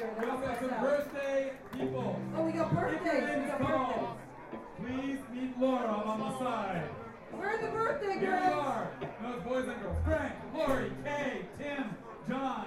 here. We also have some birthday people. Oh, we got birthdays. If your name is called, please meet Laura on the side. Where are the birthday girls? Here we are. Those boys and girls. Frank, Lori, Kay, Tim, John,